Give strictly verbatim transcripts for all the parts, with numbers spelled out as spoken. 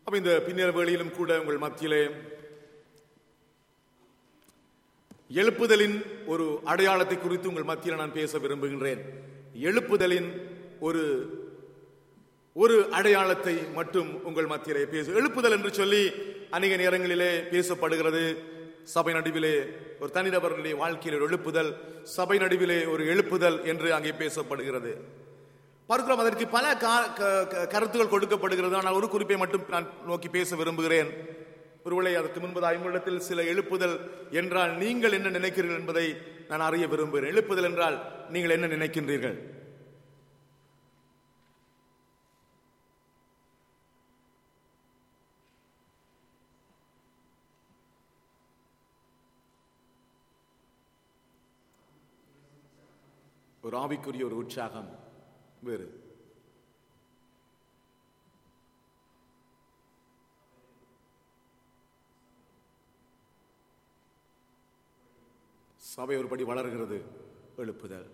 அப்ப இந்த பின்னர் வேளையிலும் கூட உங்கள் மத்தியிலே எழுப்புதலின் ஒரு அடையாளத்தை குறித்து உங்கள் மத்தியில் நான் பேச விரும்புகின்றேன். எழுப்புதலின் ஒரு ஒரு அடையாளத்தை மட்டும் உங்கள் மத்தியிலே பேச. எழுப்புதல் என்று சொல்லி அநேக நேரங்களிலே பேசப்படுகிறது. சபை நடுவிலே ஒரு தனிநபர்களுடைய வாழ்க்கையில் ஒரு எழுப்புதல், சபை நடுவிலே ஒரு எழுப்புதல் என்று அங்கே பேசப்படுகிறது. பார்க்கிறோம், அதற்கு பல கருத்துக்கள் கொடுக்கப்படுகிறது. ஆனால் ஒரு குறிப்பை மட்டும் நான் நோக்கி பேச விரும்புகிறேன். ஒருவேளை அதற்கு முன்பதாக உங்களிடத்தில் சில எழுப்புதல் என்றால் நீங்கள் என்ன நினைக்கிறீர்கள் என்பதை நான் அறிய விரும்புகிறேன். எழுப்புதல் என்றால் நீங்கள் என்ன நினைக்கின்றீர்கள்? ஒரு ஆவிக்குரிய ஒரு உற்சாகம் வேறு. சபை ஒருபடி வளர்கிறது. எழுப்புதல்.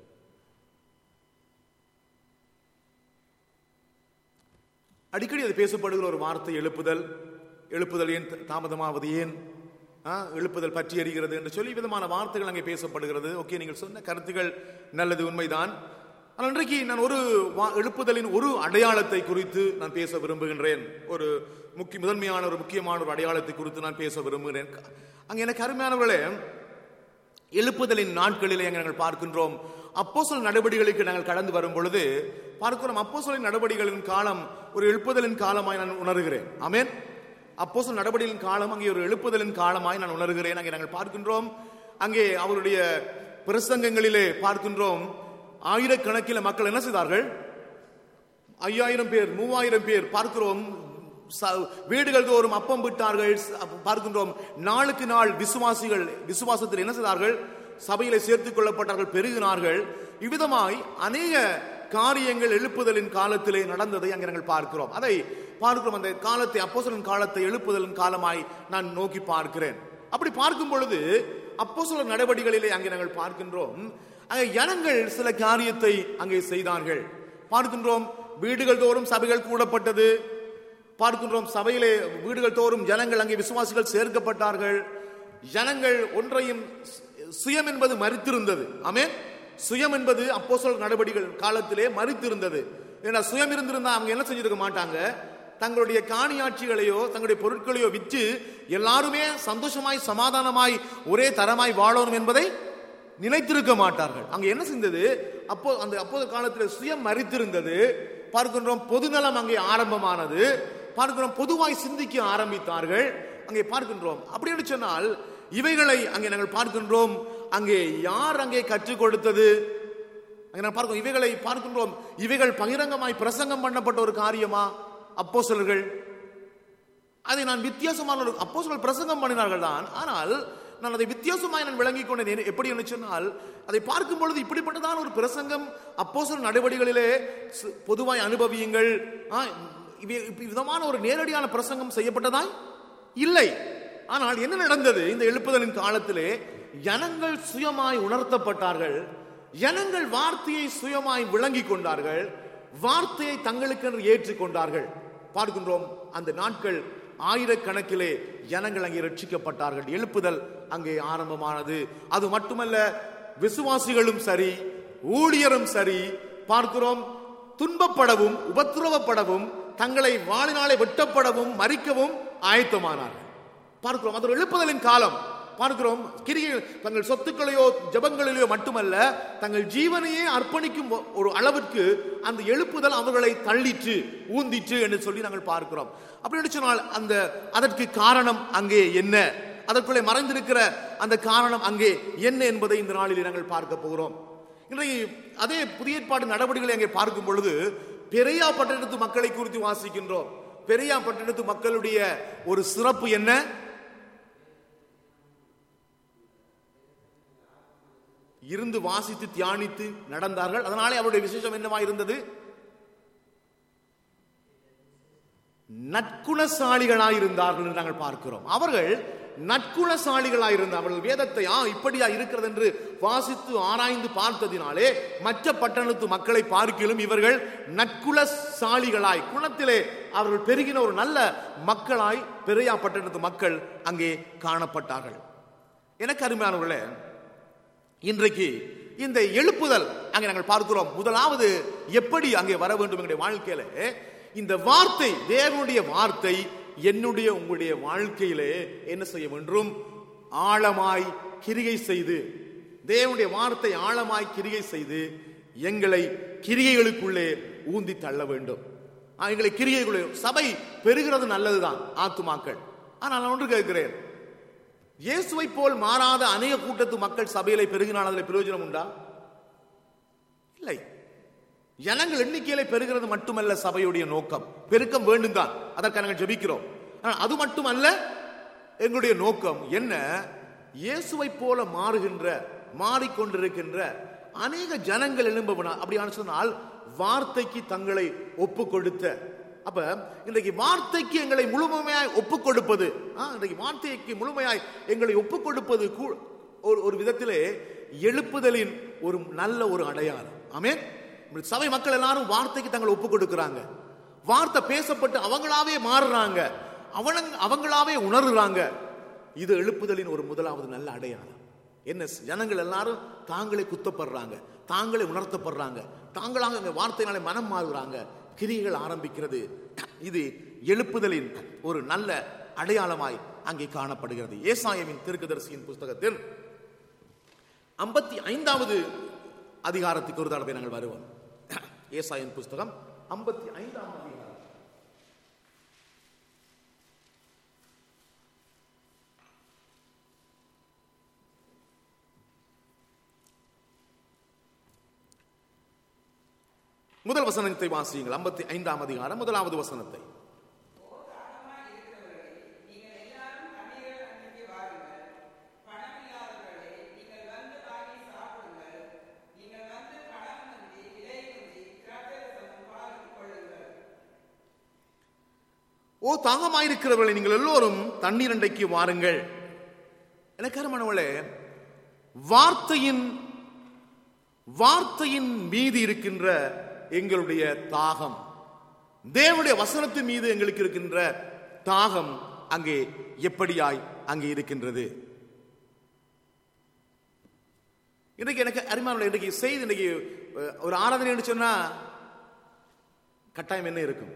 அடிக்கடி அது பேசப்படுகிற ஒரு வார்த்தை எழுப்புதல். எழுப்புதல் ஏன் தாமதமாவது, ஏன் எழுப்புதல் பற்றி எறிகிறது என்று சொல்லி விதமான வார்த்தைகள் அங்கே பேசப்படுகிறது. ஓகே, நீங்கள் சொன்ன கருத்துக்கள் நல்லது, உண்மைதான். ஆனால் இன்றைக்கு நான் ஒரு எழுப்புதலின் ஒரு அடையாளத்தை குறித்து நான் பேச விரும்புகின்றேன். ஒரு முக்கிய முதன்மையான ஒரு முக்கியமான ஒரு அடையாளத்தை குறித்து நான் பேச விரும்புகிறேன். அங்கே எனக்கு அருமையானவர்களே, எழுப்புதலின் நாட்களிலே நாங்கள் பார்க்கின்றோம், அப்போஸ்தலர் நடவடிக்கைகளுக்கு நாங்கள் கடந்து வரும் பொழுது பார்க்கிறோம், அப்போஸ்தலரின் நடவடிக்கைகளின் காலம் ஒரு எழுப்புதலின் காலமாய் நான் உணர்கிறேன். ஆமென். அப்போஸ்தலர் நடவடிக்கையின் காலம் அங்கே ஒரு எழுப்புதலின் காலமாய் நான் உணர்கிறேன். அங்கே நாங்கள் பார்க்கின்றோம், அங்கே அவருடைய பிரசங்கங்களிலே பார்க்கின்றோம், ஆயிரக்கணக்கில் மக்கள் என்ன செய்தார்கள்? ஐயாயிரம் பேர், மூவாயிரம் பேர் பார்க்கிறோம், வீடுகள் தோறும் அப்பம் விட்டார்கள். பார்க்கின்றோம், நாளுக்கு நாள் விசுவாசிகள் விசுவாசத்தில் என்ன செய்தார்கள்? சபையிலே சேர்த்துக் கொள்ளப்பட்டார்கள், பெருகினார்கள். இவ்விதமாய் அநேக காரியங்கள் எழுப்புதலின் காலத்திலே நடந்ததை அங்கே நாங்கள் பார்க்கிறோம். அதை பார்க்கிறோம். அந்த காலத்தை, அப்போஸ்தலரின் காலத்தை எழுப்புதலின் காலமாய் நான் நோக்கி பார்க்கிறேன். அப்படி பார்க்கும் பொழுது அப்போஸ்தலர் நடவடிக்கைகளிலே அங்கே நாங்கள் பார்க்கின்றோம், அங்கே ஜனங்கள் சில காரியத்தை அங்கே செய்தார்கள். பார்க்கின்றோம், வீடுகள் தோறும் சபைகள் கூடப்பட்டது. பார்க்கின்றோம், சபையிலே வீடுகள் தோறும் ஜனங்கள் அங்கே விசுவாசிகள் சேர்க்கப்பட்டார்கள். ஜனங்கள் ஒன்றையும், சுயம் என்பது மரித்திருந்தது. ஆமென். சுயம் என்பது அப்போஸ்தலர் நடவடிக்கைகள் காலத்திலே மரித்திருந்தது. ஏன்னா சுயம் இருந்திருந்தா அவங்க என்ன செஞ்சிருக்க மாட்டாங்க? தங்களுடைய காணியாட்சிகளையோ தங்களுடைய பொருட்களையோ விற்று எல்லாருமே சந்தோஷமாய் சமாதானமாய் ஒரே தரமாய் வாழணும் என்பதை நினைத்திருக்க மாட்டார்கள். அங்க என்ன செஞ்சது? அப்போ அந்த அப்போது காலத்தில் சுயம் மரித்திருந்தது. பார்க்கின்றோம், பொதுநலம் அங்கே ஆரம்பமானது. பார்க்கிறோம், பொதுவாய் சிந்திக்க ஆரம்பித்தார்கள். அங்கே பார்க்கின்றோம். அப்படி என்று சொன்னால் இவைகளை அங்கே நாங்கள் பார்க்கின்றோம், அங்கே யார் அங்கே கற்றுக் கொடுத்தது? அங்கே நான் பார்க்கிறோம், இவைகளை பார்க்கின்றோம், இவைகள் பகிரங்கமாய் பிரசங்கம் பண்ணப்பட்ட ஒரு காரியமா? அப்போஸ்தலர்கள் அதை நான் வித்தியாசமான ஒரு அப்போஸ்தலர்கள் பிரசங்கம் பண்ணினார்கள் தான். ஆனால் நான் அதை வித்தியாசமாய் நான் விளங்கிக் கொண்டேன். எப்படி என்று சொன்னால், அதை பார்க்கும் பொழுது இப்படிப்பட்டதான ஒரு பிரசங்கம் அப்போஸ்தலர் நடவடிக்கைகளிலே பொதுவாய் அனுபவியுங்கள், விதமான ஒரு நேரடியான பிரசங்கம் செய்யப்பட்டதாய் இல்லை. ஆனால் என்ன நடந்தது? இந்த எழுப்புதலின் காலத்திலே ஜனங்கள் சுயமாய் உணர்த்தப்பட்டார்கள். ஜனங்கள் வார்த்தையை சுயமாய் விளங்கிக் கொண்டார்கள். வார்த்தையை தங்களுக்கென்று ஏற்றுக்கொண்டார்கள். பார்க்கின்றோம், அந்த நாட்கள் ஆயிரக்கணக்கிலே ஜனங்கள் அங்கே ரட்சிக்கப்பட்டார்கள். எழுப்புதல் அங்கே ஆரம்பமானது. அது மட்டுமல்ல, விசுவாசிகளும் சரி, ஊழியரும் சரி, பார்க்கிறோம், துன்பப்படவும் உபத்திரவப்படவும் தங்களை வாழினாலே வெட்டப்படவும் மரிக்கவும் ஆயத்தமானார்கள். பார்க்கிறோம், அது ஒரு எழுப்புதலின் காலம். பார்க்கிறோம், கிரியை தங்கள் சொத்துக்களையோ ஜபங்களிலேயோ மட்டுமல்ல, தங்கள் ஜீவனையே அர்ப்பணிக்கும் ஒரு அளவிற்கு அந்த எழுப்புதல் அவர்களை தள்ளிற்று, ஊந்திற்று என்று சொல்லி நாங்கள் பார்க்கிறோம். அப்படி சொன்னால் அந்த அதற்கு காரணம் அங்கே என்ன, அதற்குள்ளே மறைந்திருக்கிற அந்த காரணம் அங்கே என்ன என்பதை இந்த நாளில் நாங்கள் பார்க்க போகிறோம். இன்றைக்கு அதே புதிய ஏற்பாடு நடவடிக்கைகளை அங்கே பார்க்கும் பொழுது பெரியா பட்டணத்து மக்களை குறித்து வாசிக்கின்றோம். பெரியா பட்டணத்து மக்களுடைய ஒரு சிறப்பு என்ன? இருந்து வாசித்து தியானித்து நடந்தார்கள். அதனாலே அவருடைய விசேஷம் என்னவா இருந்தது? நற்குணசாலிகளாய் இருந்தார்கள் என்று நாங்கள் பார்க்கிறோம். அவர்கள் நற்குணசாலிகளாயிருந்த அவர்கள் வேதத்தை ஆ இப்படியா இருக்கிறது என்று வாசித்து ஆராய்ந்து பார்த்ததினாலே மற்ற பட்டணத்து மக்களை பார்க்கிலும் இவர்கள் நற்குலசாலிகளாய், குணத்திலே அவர்கள் பெருகின ஒரு நல்ல மக்களாய் பெரியா பட்டணத்து மக்கள் அங்கே காணப்பட்டார்கள். எனக்கு அருமையானவர்களே, இன்றைக்கு இந்த எழுப்புதல் அங்கே நாங்கள் பார்க்கிறோம். முதலாவது எப்படி அங்கே வர வேண்டும் எங்களுடைய வாழ்க்கையில இந்த வார்த்தை, தேவனுடைய வார்த்தை என்னுடைய உங்களுடைய வாழ்க்கையிலே என்ன செய்ய வேண்டும்? ஆழமாய் கிரியை செய்து, தேவனுடைய வார்த்தை ஆழமாய் கிரியை செய்து எங்களை கிரியைகளுக்குள்ளே ஊந்தி தள்ள வேண்டும். எங்களை கிரியைக்குள்ளே, சபை பெறுகிறது நல்லதுதான், ஆத்துமாக்கள். ஆனால் நான் ஒன்று கேட்கிறேன், இயேசுவை போல் மாறாத அநேக கூட்டத்து மக்கள் சபையிலே பெருகினால் அதில் பிரயோஜனம் உண்டா? இல்லை. ஜனங்கள் எண்ணிக்கையிலே பெறுகிறது மட்டுமல்ல சபையுடைய நோக்கம், பெருக்கம் வேண்டும் தான், அதற்காக நாங்கள் ஜெபிக்கிறோம். ஆனால் அது மட்டுமல்ல எங்களுடைய நோக்கம் என்ன? இயேசுவை போல மாறுகின்ற, மாறிக்கொண்டிருக்கின்ற அநேக ஜனங்கள் எழும்பவனா அப்படி சொன்னால் வார்த்தைக்கு தங்களை ஒப்பு கொடுத்த, அப்ப இன்றைக்கு வார்த்தைக்கு எங்களை முழுமையாய் ஒப்பு கொடுப்பது, இன்றைக்கு வார்த்தைக்கு முழுமையாய் எங்களை ஒப்பு கொடுப்பது ஒரு விதத்திலே எழுப்புதலின் ஒரு நல்ல ஒரு அடையாளம். ஆமென். சபை மக்கள் எல்லாரும் வார்த்தைக்கு தங்களை ஒப்பு கொடுக்கிறாங்க, வார்த்தை பேசப்பட்டு அவங்களாவே மாறுறாங்க, அவங்களாவே உணர்றாங்க. இது எழுப்புதலின் ஒரு முதலாவது நல்ல அடையாளம். என்ன? ஜனங்கள் எல்லாரும் தாங்களே குத்தப்படுறாங்க, தாங்களே உணர்த்தப்படுறாங்க, தாங்களாக அந்த வார்த்தையினாலே மனம் மாறுகிறாங்க, கிரியைகள் ஆரம்பிக்கிறது. இது எழுப்புதலின் ஒரு நல்ல அடையாளமாய் அங்கே காணப்படுகிறது. ஏசாயாவின் தீர்க்கதரிசியின் புத்தகத்தில் ஐம்பத்தி ஐந்தாவது அதிகாரத்துக்கு ஒரு தடவை நாங்கள் வருவோம். ஏசாயாவின் புத்தகம் ஐம்பத்தி ஐந்தாம் அதிகாரம். முதல் வசனத்தை வாசியுங்கள். ஐம்பத்தி ஐந்தாம் அதிகாரம் முதலாவது வசனத்தை. ஓ தாகமாயிருக்கிறவர்களை நீங்கள் எல்லோரும் தண்ணீர் அண்டைக்கு வாருங்கள். எனக்கு அருமையானவர்களே, வார்த்தையின் வார்த்தையின் மீது இருக்கின்ற எங்களுடைய தாகம், தேவனுடைய வசனத்தின் மீது எங்களுக்கு இருக்கின்ற தாகம் அங்கே எப்படியாய் அங்கே இருக்கின்றது? இன்றைக்கு எனக்கு அருமையானவர்களே, இன்றைக்கு செய்தி, இன்றைக்கு ஒரு ஆராதனை என்று சொன்னா கட்டாயம் என்ன இருக்கும்?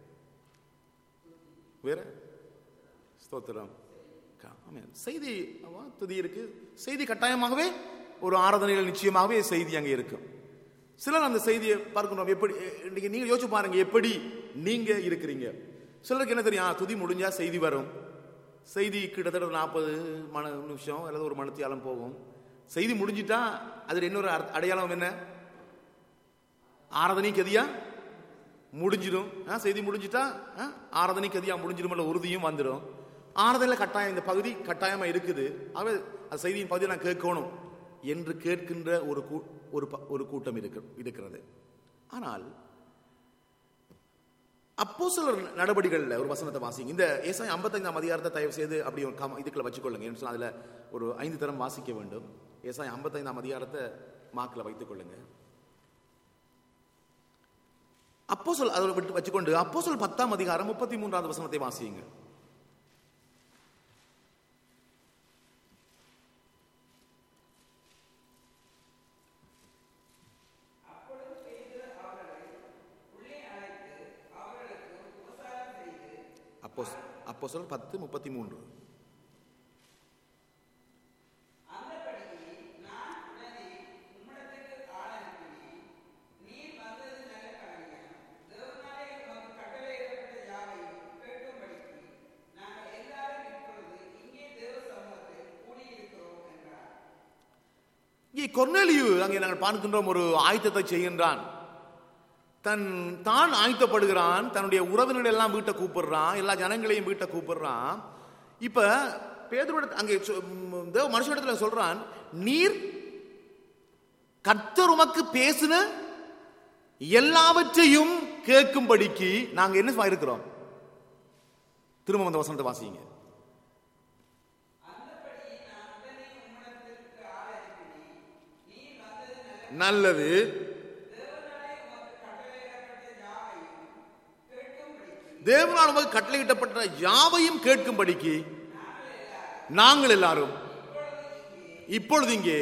வேற ஸ்தோத்திரம், செய்தி துதி இருக்கு. செய்தி கட்டாயமாகவே ஒரு ஆராதனைகள் நிச்சயமாகவே செய்தி அங்கே இருக்கும். சிலர் அந்த செய்தியை பார்க்கணும். எப்படி நீங்க யோசிச்சு பாருங்க, எப்படி நீங்க இருக்கிறீங்க. சிலருக்கு என்ன தெரியும், துதி முடிஞ்சா செய்தி வரும். செய்தி கிட்டத்தட்ட நாற்பது மணி நிமிஷம் அல்லது ஒரு மணித்தியாலம் போகும். செய்தி முடிஞ்சிட்டா அது இன்னொரு அடையாளம் என்ன? ஆராதனை கதியா முடிஞ்சிடும். செய்தி முடிஞ்சிட்டா ஆராதனை கதியா முடிஞ்சிடும், உறுதியும் வந்துடும். ஆராதனையில் கட்டாயம் இந்த பகுதி கட்டாயமா இருக்குது, ஆகவே அந்த செய்தியின் பகுதியை நான் கேட்கணும் என்று கேட்கின்ற ஒரு ஒரு கூட்டம் இருக்கிறது. ஆனால் அப்போஸ்தலர் நடபடிகளில் ஒரு வசனத்தை வாசிங்க. இந்த ஏசாயா ஐம்பத்தைந்தாம் அதிகாரத்தை தயவு செய்து அப்படி இதுக்குள்ள வச்சுக்கொள்ளுங்க. ஏன்னு சொன்னா அதுல ஒரு ஐந்து தரம் வாசிக்க வேண்டும். ஏசாயா ஐம்பத்தைந்தாம் அதிகாரத்தை மாக்கில் வைத்துக் கொள்ளுங்க. அப்போஸ்தலர் அதை விட்டு வச்சுக்கொண்டு அப்போஸ்தலர் பத்தாம் அதிகாரம் முப்பத்தி மூன்றாவது வசனத்தை வாசியுங்க. அப்போஸ்தலர் பத்து முப்பத்தி மூன்று. கொர்நேலியு அங்கே நாங்கள் பார்க்கின்றோம், ஒரு ஆயத்தத்தை செய்கின்றான். தன் தான் ஆயத்தப்படுகிறான், தன்னுடைய உறவினர்கள் எல்லாம் வீட்டை கூப்பிடுறான், எல்லா ஜனங்களையும் வீட்டை கூப்பிடுறான். இப்ப பேதுரு அங்கே தேவ மனுஷனிடத்துல சொல்றான், நீர் கர்த்தர் உமக்கு பேசின எல்லாவற்றையும் கேட்கும்படிக்கு நாங்க என்ன இருக்கிறோம். திரும்ப அந்த வசனத்தை வாசிங்க. நல்லது. தேவனால் உமக்கு கட்டளையிடப்பட்ட யாவையும் கேட்கும்படிக்கு நாங்கள் எல்லாரும் இப்பொழுது இங்கே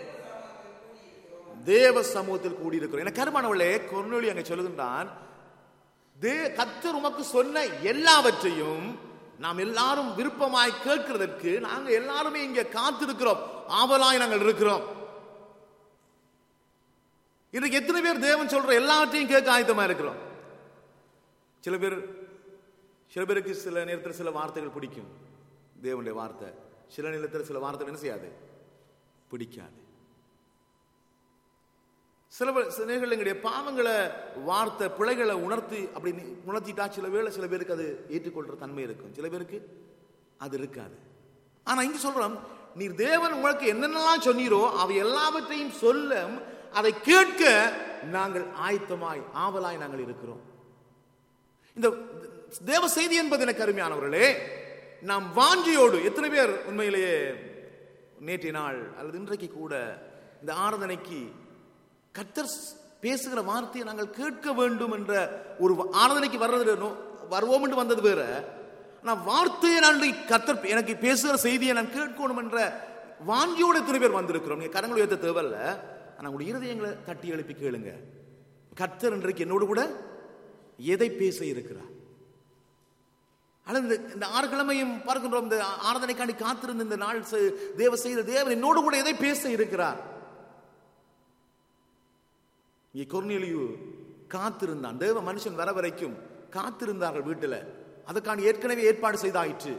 தேவ சமூகத்தில் கூடியிருக்கிறோம். என கருமானவர்களே, கொர்நேலியு அங்கே சொல்லுகின்றான், கர்த்தர் உமக்கு சொன்ன எல்லாவற்றையும் நாம் எல்லாரும் விருப்பமாய் கேட்கிறதற்கு நாங்க எல்லாருமே இங்க காத்திருக்கிறோம், ஆவலாய் நாங்கள் இருக்கிறோம். இன்றைக்கு எத்தனை பேர் தேவன் சொல்ற எல்லாவற்றையும் கேட்க ஆயத்தமா இருக்கிறோம்? சில பேர் சில பேருக்கு சில நேரத்தில் சில வார்த்தைகள் பிடிக்கும், தேவனுடைய வார்த்தை. சில நேரத்தில் சில வார்த்தைகள் என்ன செய்யாது, பிடிக்காது. சில சில நேரங்கள் எங்களுடைய பாவங்களை வார்த்தை பிழைகளை உணர்த்தி அப்படி உணர்த்திட்டா சில வேளை சில பேருக்கு அது ஏற்றுக்கொள்ற தன்மை இருக்கும், சில பேருக்கு அது இருக்காது. ஆனா இங்க சொல்றோம், நீர் தேவன் உங்களுக்கு என்னென்னலாம் சொன்னீரோ அவை எல்லாவற்றையும் சொல்ல அதை கேட்க நாங்கள் ஆயத்தமாய் ஆவலாய் நாங்கள் இருக்கிறோம். இந்த தேவ செய்தி என்பது எனக்கு அருமையானவர்களே, நாம் வாஞ்சியோடு எத்தனை பேர் உண்மையிலேயே நேற்றைய நாள் அல்லது இன்றைக்கு கூட இந்த ஆராதனைக்கு கர்த்தர் பேசுகிற வார்த்தையை நாங்கள் கேட்க வேண்டும் என்ற ஒரு ஆராதனைக்கு வர்றது வருவோம் என்று வந்தது வேற, நான் வார்த்தையை நான் கர்த்தர் எனக்கு பேசுகிற செய்தியை நான் கேட்கணும் என்ற வாஞ்சியோடு எத்தனை பேர் வந்திருக்கிறோம். நீங்க கரங்களை உயர்த்த தேவையில்ல, ஆனால் உங்களுடைய இருதயங்களை தட்டி எழுப்பி கேளுங்க, கர்த்தர் இன்றைக்கு என்னோடு கூட எதை பேச இருக்கிறார். அல்லது இந்த ஆறு கிழமையும் பார்க்கின்றோம், இந்த ஆராதனைக்காண்டி காத்திருந்த இந்த நாள் தேவ செய்த தேவன் என்னோடு கூட எதை பேச இருக்கிறார். இங்கே கொர்நேலியு காத்திருந்தான், தேவ மனுஷன் வர வரைக்கும் காத்திருந்தார்கள் வீட்டில். அதற்கான ஏற்கனவே ஏற்பாடு செய்தாயிற்று.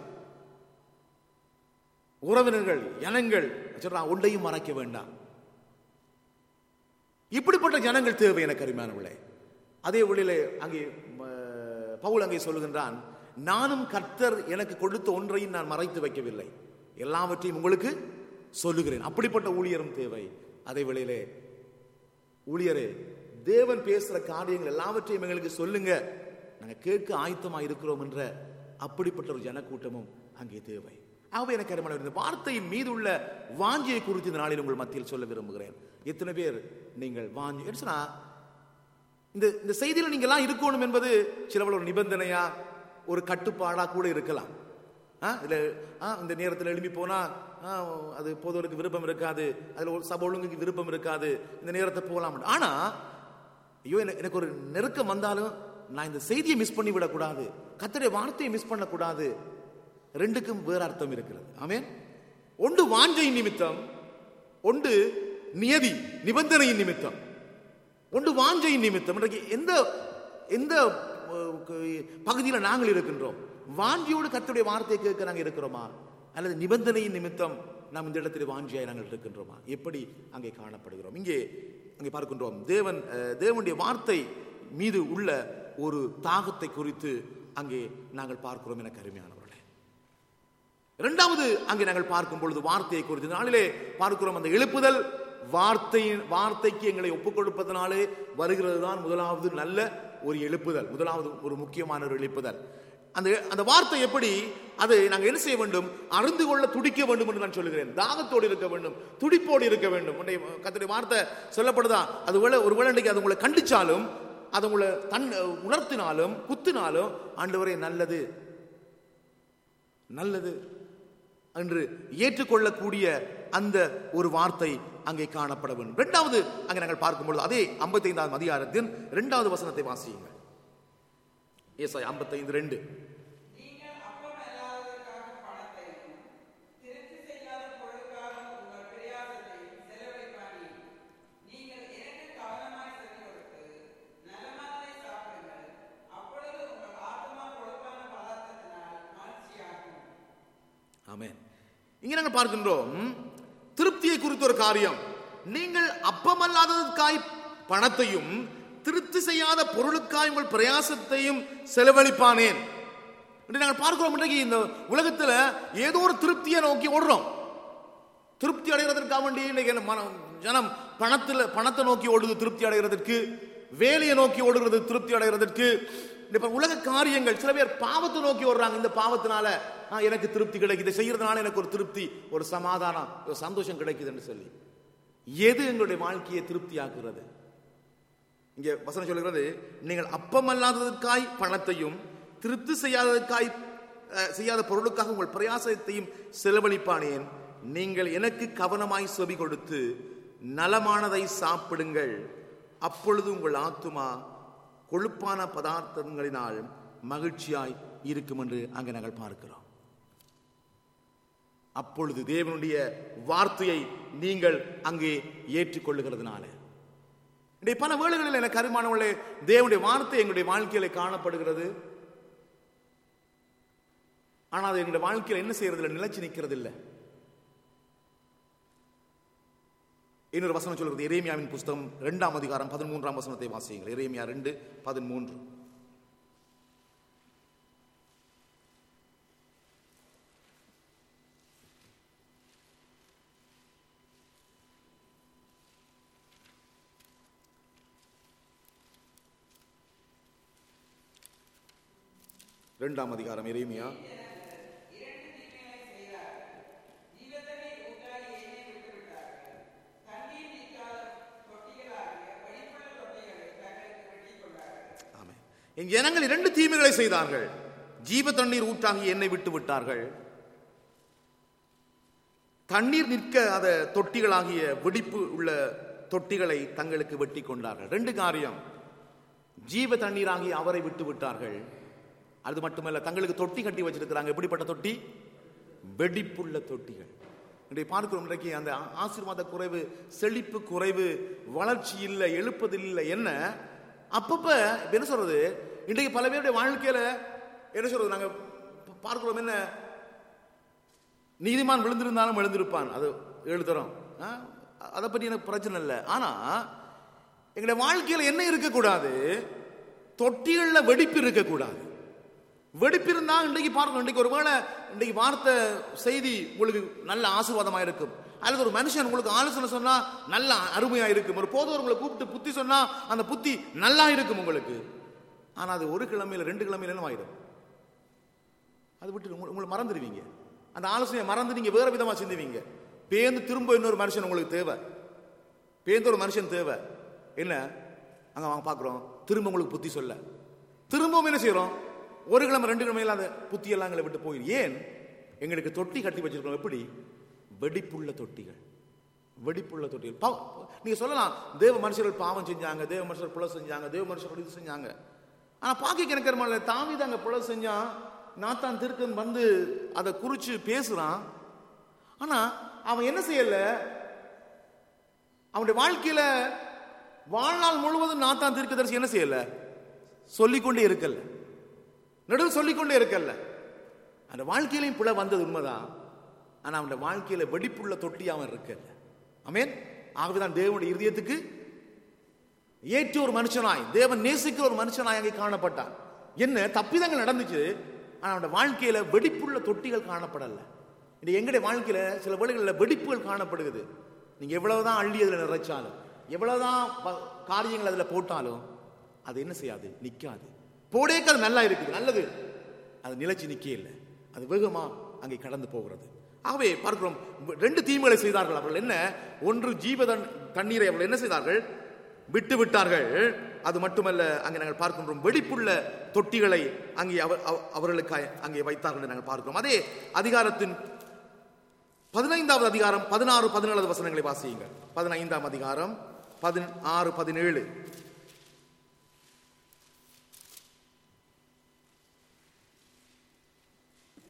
உறவினர்கள் ஜனங்கள் சொல்றான், ஒன்றையும் மறைக்க வேண்டாம். இப்படிப்பட்ட ஜனங்கள் தேவை எனக்கு அருமையானவர்களே. அதே வழியிலே அங்கே பவுல் அங்கே சொல்லுகின்றான், நானும் கர்த்தர் எனக்கு கொடுத்த ஒன்றையும் நான் மறைத்து வைக்கவில்லை, எல்லாவற்றையும் உங்களுக்கு சொல்லுகிறேன். அப்படிப்பட்ட ஊழியரும் தேவை. அதே வேளையிலே, ஊழியரே, தேவன் பேசுற காரியங்கள் எல்லாவற்றையும் எங்களுக்கு சொல்லுங்க, நாங்கள் கேட்க ஆயத்தமா இருக்கிறோம் என்ற அப்படிப்பட்ட ஒரு ஜனக்கூட்டமும் அங்கே தேவை. ஆகவே எனக்கு அருமையான இந்த வார்த்தையின் மீது உள்ள வாஞ்சியை குறித்து இந்த நாளில் உங்கள் மத்தியில் சொல்ல விரும்புகிறேன். எத்தனை பேர் நீங்கள் வாஞ்சி எடுத்துனா இந்த இந்த செய்தியில் நீங்க எல்லாம் இருக்கணும் என்பது சிலவள் ஒரு நிபந்தனையா ஒரு கட்டுப்பாடா கூட இருக்கலாம். இதுல இந்த நேரத்தில் எழுப்பி போனா அது போதவருக்கு விருப்பம் இருக்காது, அதுல ஒரு சபை ஒழுங்குக்கு விருப்பம் இருக்காது, இந்த நேரத்தை போகலாம். ஆனா ஐயோ எனக்கு ஒரு நெருக்கம் வந்தாலும் நான் இந்த செய்தியை மிஸ் பண்ணி விடக்கூடாது, கர்த்தருடைய வார்த்தையை மிஸ் பண்ணக்கூடாது. ரெண்டுக்கும் வேற அர்த்தம் இருக்கிறது. ஆமென். ஒன்று வாஞ்சையின் நிமித்தம், ஒன்று நியதி நிபந்தனையின் நிமித்தம். ஒன்று வாஞ்சையின் நிமித்தம். இன்றைக்கு எந்த எந்த பகுதியில் நாங்கள் இருக்கின்றோம்? வாஞ்சியோடு கர்த்தருடைய வார்த்தையை கேட்க நாங்கள் இருக்கிறோமா, அல்லது நிபந்தனையின் நிமித்தம் நாம் இந்த இடத்தில் வாஞ்சியாய் நாங்கள் இருக்கின்றோமா? எப்படி அங்கே காணப்படுகிறோம்? இங்கே அங்கே பார்க்கின்றோம், தேவன் தேவனுடைய வார்த்தை மீது உள்ள ஒரு தாகத்தை குறித்து அங்கே நாங்கள் பார்க்கிறோம். எனக்கு அருமையானவர்களே, இரண்டாவது அங்கே நாங்கள் பார்க்கும் பொழுது வார்த்தையை குறித்து நாளிலே பார்க்கிறோம். அந்த எழுப்புதல் வார்த்தையின் வார்த்தைக்கு எங்களை ஒப்புக் கொடுப்பதனாலே வருகிறது தான் முதலாவது நல்ல ஒரு எழுப்புதல், முதலாவது ஒரு முக்கியமான ஒரு எழுப்புதல். அந்த அந்த வார்த்தை எப்படி, அதை நாங்கள் என்ன செய்ய வேண்டும்? அறிந்து கொள்ள துடிக்க வேண்டும் என்று நான் சொல்லுகிறேன். தாகத்தோடு இருக்க வேண்டும், துடிப்போடு இருக்க வேண்டும். கர்த்தருடைய வார்த்தை சொல்லப்படுதா, அது ஒருவேளை இன்றைக்கு அது உங்களை கண்டிச்சாலும், அது உங்களை தன் உணர்த்தினாலும் குத்தினாலும், ஆண்டவரே நல்லது நல்லது என்று ஏற்றுக்கொள்ளக்கூடிய அந்த ஒரு வார்த்தை அங்கே காணப்பட வேண்டும். இரண்டாவது அங்கே நாங்கள் பார்க்கும்பொழுது அதே ஐம்பத்தி ஐந்தாவது அதிகாரத்தின் இரண்டாவது வசனத்தை வாசியுங்கள். ஏசாயா ஐம்பத்தி ஐந்து ரெண்டு. ஆமென். இங்கே நாங்கள் பார்க்கின்றோம் திருப்தியை குறித்த ஒரு காரியம். நீங்கள் அப்பமல்லாததற்காய் பணத்தையும் திருப்தி செய்யாத பொருளுக்காய் உங்கள் பிரயாசத்தையும் செலவழிப்பானேன் என்று நாங்கள் பார்க்கிறோம். இன்றைக்கு இந்த உலகத்தில் ஏதோ ஒரு திருப்தியை நோக்கி ஓடுறோம். திருப்தி அடைகிறதற்காக வேண்டி இன்னைக்கு ஜனம் பணத்தில் பணத்தை நோக்கி ஓடுது திருப்தி அடைகிறதற்கு, வேலையை நோக்கி ஓடுகிறது திருப்தி அடைகிறதற்கு. இப்ப உலக காரியங்கள், சில பேர் பாவத்தை நோக்கி ஓடுறாங்க. இந்த பாவத்தினால எனக்கு திருப்தி கிடைக்குது, செய்யறதுனால எனக்கு ஒரு திருப்தி, ஒரு சமாதானம், ஒரு சந்தோஷம் கிடைக்குது என்று சொல்லி எது எங்களுடைய வாழ்க்கையை திருப்தியாக்குறது? இங்க வசனம் சொல்லுகிறது, நீங்கள் அப்பம் அல்லாததற்காய் பணத்தையும் திருப்தி செய்யாததற்காய் செய்யாத பொருளுக்காக உங்கள் பிரயாசத்தையும் செலவழிப்பானேன். நீங்கள் எனக்கு கவனமாய் செவி கொடுத்து நலமானதை சாப்பிடுங்கள், அப்பொழுது உங்கள் ஆத்துமா கொழுப்பான பதார்த்தங்களினால் மகிழ்ச்சியாய் இருக்கும் என்று அங்கே நாங்கள் பார்க்கிறோம். அப்பொழுது தேவனுடைய வார்த்தையை நீங்கள் அங்கே ஏற்றுக்கொள்ளுகிறதுனால பல வேளைகளில் எனக்கு அருமானவர்களே, தேவனுடைய வார்த்தை எங்களுடைய வாழ்க்கையில காணப்படுகிறது. ஆனால் அது எங்களுடைய வாழ்க்கையில் என்ன செய்யறதில்லை, நிலைச்சு நிற்கிறது இல்லை. இன்னொரு வசனம் சொல்கிறது, எரேமியாவின் புஸ்தகம் இரண்டாம் அதிகாரம் பதிமூன்றாம் வசனத்தை வாசியுங்கள். எரேமியா ரெண்டு பதிமூன்று. இரண்டாம் அதிகாரம் எரேமியா என் ஜனங்கள் இரண்டு தீமைகளை செய்தார்கள். ஜீவ தண்ணீர் ஊற்றாகி என்னை விட்டு விட்டார்கள். தண்ணீர் நிற்க அத தொட்டிகளாகிய வெடிப்பு உள்ள தொட்டிகளை தங்களுக்கு வெட்டி கொண்டார்கள். ரெண்டு காரியம். ஜீவ தண்ணீராகி அவரை விட்டு விட்டார்கள். அது மட்டுமல்ல, தங்களுக்கு தொட்டி கட்டி வச்சிருக்கிறாங்க. எப்படிப்பட்ட தொட்டி? வெடிப்புள்ள தொட்டிகள். இன்றைக்கு பார்க்கிறோம், இன்றைக்கு அந்த ஆசீர்வாத குறைவு, செழிப்பு குறைவு, வளர்ச்சி இல்லை, எழுப்பது இல்லை. என்ன அப்பப்ப என்ன சொல்றது, இன்றைக்கு பல பேருடைய வாழ்க்கையில என்ன சொல்றது, நாங்க பார்க்கிறோம், என்ன நீதிமான் விழுந்திருந்தாலும் எழுந்திருப்பான், அது எழுதுறோம். அதை பற்றி எனக்கு பிரச்சனை இல்லை. ஆனா எங்களுடைய வாழ்க்கையில என்ன இருக்கக்கூடாது, தொட்டிகள்ல வெடிப்பு இருக்கக்கூடாது. வெடிப்பு இருந்தா இன்றைக்கு பார்க்கணும். இன்றைக்கு ஒருவேளை இன்றைக்கு வார்த்தை செய்தி உங்களுக்கு நல்ல ஆசீர்வாதமா இருக்கும், அல்லது ஒரு மனுஷன் உங்களுக்கு ஆலோசனை சொன்னா நல்ல அருமையா இருக்கும், ஒரு போதவர் உங்களை கூப்பிட்டு புத்தி சொன்னா அந்த புத்தி நல்லா இருக்கும் உங்களுக்கு. ஆனா அது ஒரு கிழமையில ரெண்டு கிழமையில என்ன ஆயிடும், அது விட்டு உங்களை மறந்துடுவீங்க. அந்த ஆலோசனையை மறந்து நீங்க வேற விதமா சிந்துவீங்க. பேந்து திரும்ப இன்னொரு மனுஷன் உங்களுக்கு தேவை, பேந்து ஒரு மனுஷன் தேவை. என்ன அங்க வாங்க பாக்குறோம், திரும்ப உங்களுக்கு புத்தி சொல்ல, திரும்பவும் என்ன செய்யறோம், ஒரு கிழமை ரெண்டு கிழமையில அந்த புத்தி எல்லாம் எங்களை விட்டு போயிடும். ஏன்? எங்களுக்கு தொட்டி கட்டி வச்சிருக்கோம். எப்படி? வெடிப்புள்ள தொட்டிகள். வெடிப்புள்ள தொட்டிகள். நீங்க சொல்லலாம், தேவ மனுஷர்கள் பாவம் செஞ்சாங்க, தேவ மனுஷர்கள் புல செஞ்சாங்க, தேவ மனுஷர்கள் இது செஞ்சாங்க. ஆனா பாக்கி கிணக்கிற தாவீது அங்க புல செஞ்சான், நாத்தான் திருக்கன் வந்து அதை குறிச்சு பேசுறான். ஆனா அவன் என்ன செய்யல, அவனுடைய வாழ்க்கையில வாழ்நாள் முழுவதும் நாத்தான் தீர்க்கதரிசி என்ன செய்யல, சொல்லிக்கொண்டே இருக்கல, நடுவு சொல்லிக்கொண்டே இருக்கல. அந்த வாழ்க்கையிலையும் புல வந்தது உண்மைதான். ஆனா அவனுடைய வாழ்க்கையில வெடிப்புள்ள தொட்டி அவன் இருக்கல. ஆமென். ஆகவேதான் தேவனுடைய இருதயத்துக்கு ஏற்ற ஒரு மனுஷனாய், தேவன் நேசிக்கிற ஒரு மனுஷனாய் அங்கே காணப்பட்டான். என்ன தப்பிதங்கள் நடந்துச்சு, ஆனா அவனுடைய வாழ்க்கையில வெடிப்புள்ள தொட்டிகள் காணப்படல. இது எங்களுடைய வாழ்க்கையில சில வேளைகளில் வெடிப்புகள் காணப்படுகிறது. நீங்க எவ்வளவுதான் அள்ளி அதுல நிறைச்சாலும், எவ்வளவுதான் காரியங்கள் அதுல போட்டாலும் அது என்ன செய்யாது, நிக்காது. போடேக்கு அது நல்லா இருக்குது, நல்லது, அது நிலைச்சு நிக்க இல்லை, அது வேகமா அங்கே கடந்து போகிறது. ஆகவே பார்க்கிறோம், ரெண்டு தீமைகளை செய்தார்கள் அவர்கள். என்ன? ஒன்று, ஜீவ தண்ணீரை அவர்கள் என்ன செய்தார்கள், விட்டு விட்டார்கள். அது மட்டுமல்ல, அங்கே நாங்கள் பார்க்கின்றோம் வெடிப்புள்ள தொட்டிகளை அங்கே அவர்களுக்கு அங்கே வைத்தார்கள் நாங்கள் பார்க்கிறோம். அதே அதிகாரத்தின் பதினைந்தாவது அதிகாரம் பதினாறு பதினேழு வசனங்களை வாசியுங்கள். பதினைந்தாம் அதிகாரம் பதினாறு பதினேழு.